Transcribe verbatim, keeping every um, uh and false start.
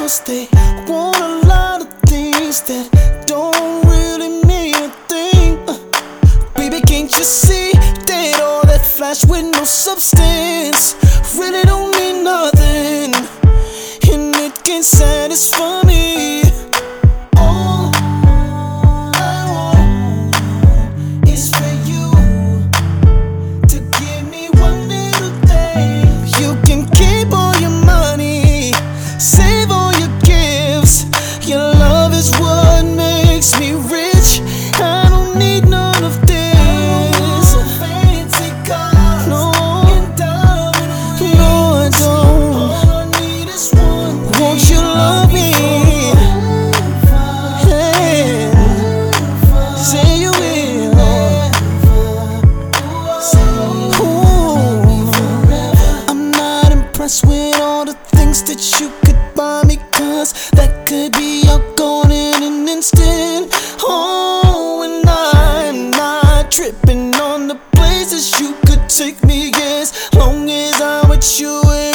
girls, they want a lot of things that don't really mean a thing. uh, Baby, can't you see that all that flash with no substance really don't mean nothing, and it can't satisfy me. All I want is for you to give me one little day. You can keep all your money, save all your gifts. Your love is what makes me rich. I don't need none of this. No, no, I don't. Won't you love me? Hey, say you will. Ooh, I'm not impressed with all the things that you could buy me, 'cause that could be all gone in an instant. Oh, and I'm not tripping on the places you could take me, as long as I'm with you.